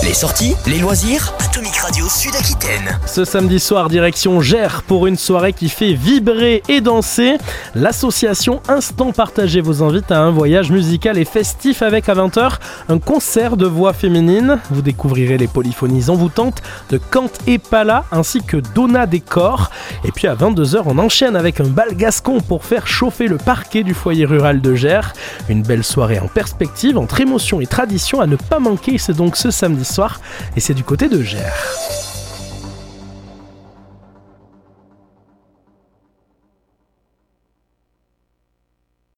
Les sorties, les loisirs, Atomic Radio Sud-Aquitaine. Ce samedi soir, direction Gers pour une soirée qui fait vibrer et danser. L'association Instant Partagé vous invite à un voyage musical et festif avec à 20h un concert de voix féminines. Vous découvrirez les polyphonies envoûtantes de Kant et Pala ainsi que Donna Décor. Et puis à 22h, on enchaîne avec un bal gascon pour faire chauffer le parquet du foyer rural de Gers. Une belle soirée en perspective entre émotion et tradition à ne pas manquer. C'est donc ce samedi soir et c'est du côté de Gers.